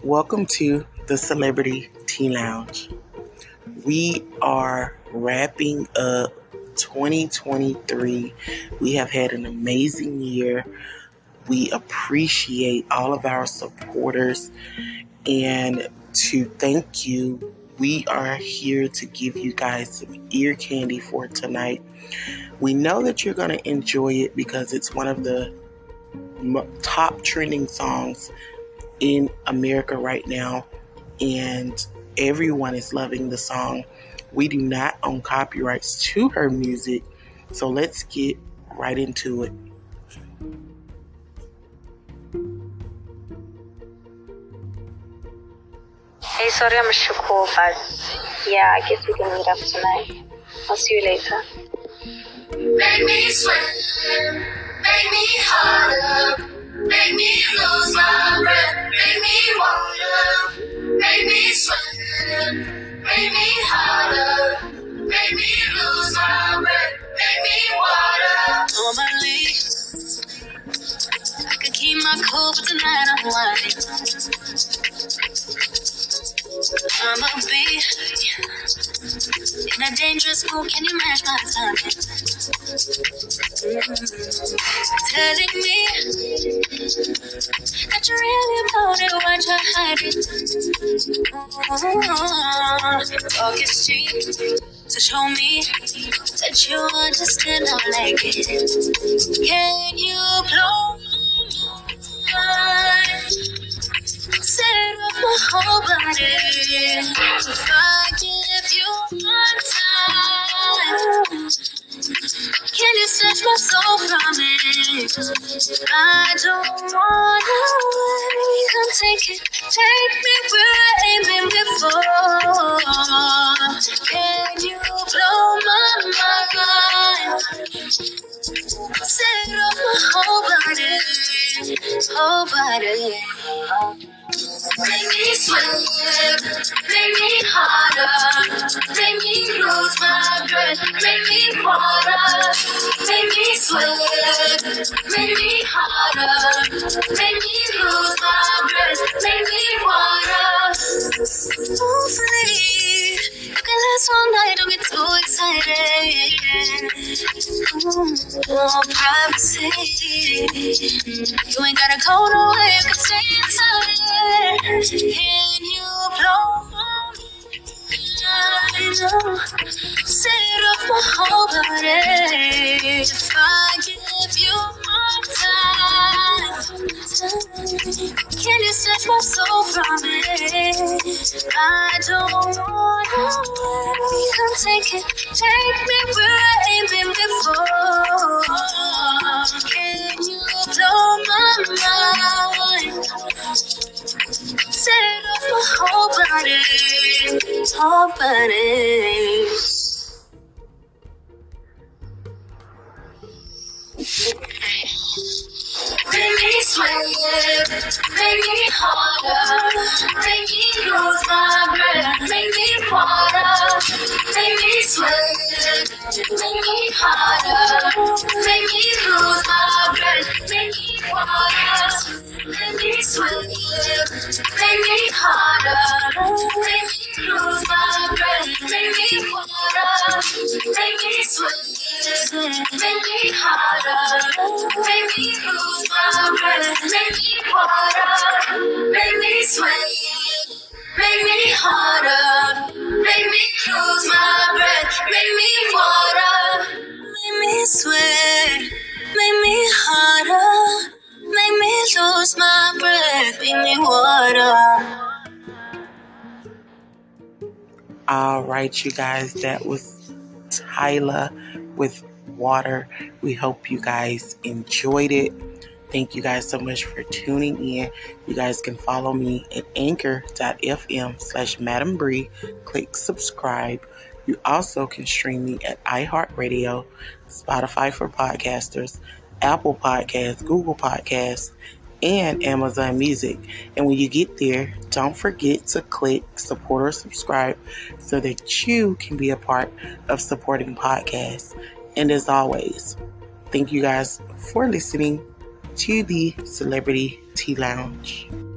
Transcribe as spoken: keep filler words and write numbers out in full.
Welcome to the Celebrity Tea Lounge. We are wrapping up twenty twenty-three. We have had an amazing year. We appreciate all of our supporters, and to thank you, we are here to give you guys some ear candy for tonight. We know that you're going to enjoy it because it's one of the top trending songs in America right now, and everyone is loving the song. We do not own copyrights to her music, so let's get right into it. Hey, sorry I missed your call, but yeah, I guess we can meet up tonight. I'll see you later. Make me sweat, make me harder, make me lose my breath, make me wonder, make me sweat, make me harder, make me lose my breath, make me water. Normally, I could keep my cool, but tonight I'm whining. I'ma be in a dangerous mood. Can you match my timing? Telling me that you really about it, what you're hiding. Oh, talk is cheap, so show me that you understand how I like it. Can you blow my mind? Set off my whole body. If I give you my time, can you snatch my soul from it? I don't wanna wait. Come take it, take me where I ain't been before. Can you blow my mind? Set off my whole body, whole body. Make me sweat, make me harder, make me lose my breath, make me water. Make me sweat, make me harder, make me lose my breath, make me water. Move free, you can last all night, don't get too excited. No privacy, you ain't gotta go nowhere, you can stay inside. Can you blow my mind? Set off my whole body. If I give you my time, can you snatch my soul from it? I don't wanna wait. Come take it, take me where I ain't been before. Can you blow my mind? Set off my whole body, whole body. Make me sweat, make me harder, make me lose my breath, make me water. Make me sweat, make me harder, make me lose my breath, make me water. Make me sweat, make me harder, make me lose my breath, make me water. Make me sweat, make me harder, make me lose my breath, make me water. Make me sweat, make me harder, make me lose my breath, make me water. Make me sweat, make me harder, make me lose my breath, make me water. All right, you guys, that was Tyla with Water. We hope you guys enjoyed it. Thank you guys so much for tuning in. You guys can follow me at anchor.fm slash Madam Bree. Click subscribe. You also can stream me at iHeartRadio, Spotify for podcasters, Apple Podcasts, Google Podcasts, and Amazon Music. And when you get there, don't forget to click support or subscribe so that you can be a part of supporting podcasts. And as always, thank you guys for listening to the Celebrity Tea Lounge.